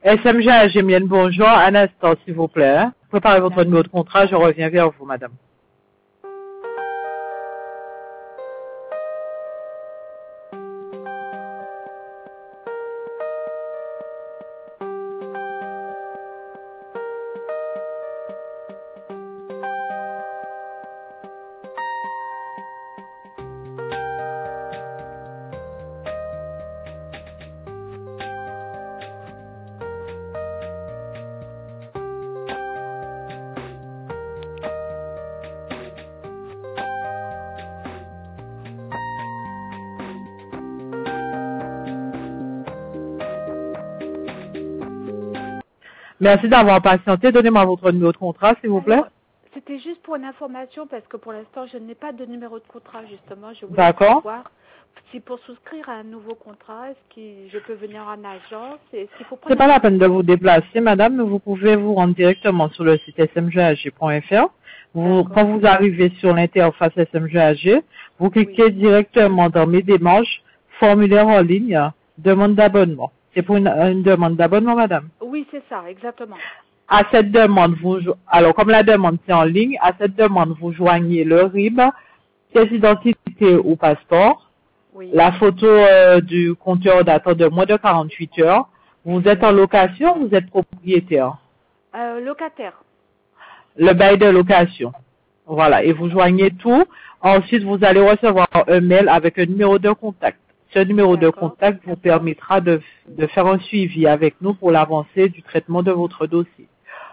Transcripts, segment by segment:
SMGA Gémienne, bonjour. Un instant, s'il vous plaît. Préparez votre numéro de contrat, je reviens vers vous, madame. Merci d'avoir patienté. Donnez-moi votre numéro de contrat, s'il vous plaît. Alors, c'était juste pour une information parce que pour l'instant, je n'ai pas de numéro de contrat, justement. Je voulais D'accord. savoir si pour souscrire à un nouveau contrat, est-ce que je peux venir en agence? Est-ce qu'il faut prendre C'est pas la peine de vous déplacer, madame, mais vous pouvez vous rendre directement sur le site smgag.fr. Quand vous arrivez sur l'interface SMGAG, vous cliquez directement dans mes démarches, formulaire en ligne, demande d'abonnement. C'est pour une demande d'abonnement, madame? Oui, c'est ça, exactement. À cette demande, alors comme la demande c'est en ligne, à cette demande, vous joignez le RIB, pièce d'identité ou passeport, la photo du compteur datant de moins de 48 heures. Vous êtes en location, vous êtes propriétaire? Locataire. Le bail de location. Voilà, et vous joignez tout. Ensuite, vous allez recevoir un mail avec un numéro de contact. Ce numéro de contact vous permettra de faire un suivi avec nous pour l'avancée du traitement de votre dossier.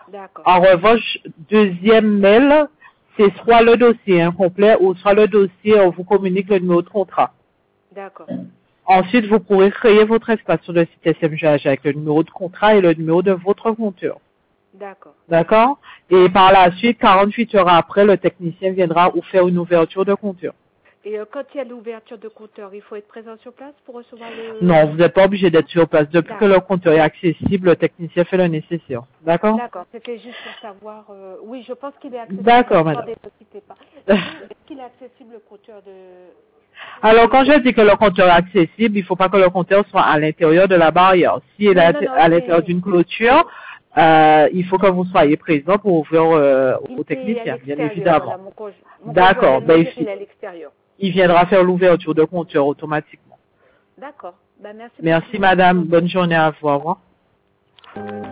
En revanche, deuxième mail, c'est soit le dossier incomplet ou soit le dossier, on vous communique le numéro de contrat. D'accord. Ensuite, vous pourrez créer votre espace sur le site SMGH avec le numéro de contrat et le numéro de votre compteur. D'accord. D'accord? Et par la suite, 48 heures après, le technicien viendra vous faire une ouverture de compteur. Et quand il y a l'ouverture de compteur, il faut être présent sur place pour recevoir le... Non, vous n'êtes pas obligé d'être sur place. Depuis que le compteur est accessible, le technicien fait le nécessaire. D'accord? D'accord, c'était juste pour savoir... Oui, je pense qu'il est accessible. D'accord, madame. Attendez, ne quittez pas. Est-ce qu'il est accessible, le compteur de... Alors, quand je dis que le compteur est accessible, il ne faut pas que le compteur soit à l'intérieur de la barrière. Si il est à l'intérieur d'une clôture, il faut que vous soyez présent pour ouvrir au technicien, bien évidemment. D'accord. Il viendra faire l'ouverture de compteur automatiquement. D'accord. Ben, merci. Merci, madame. Bonne journée à vous. Au revoir.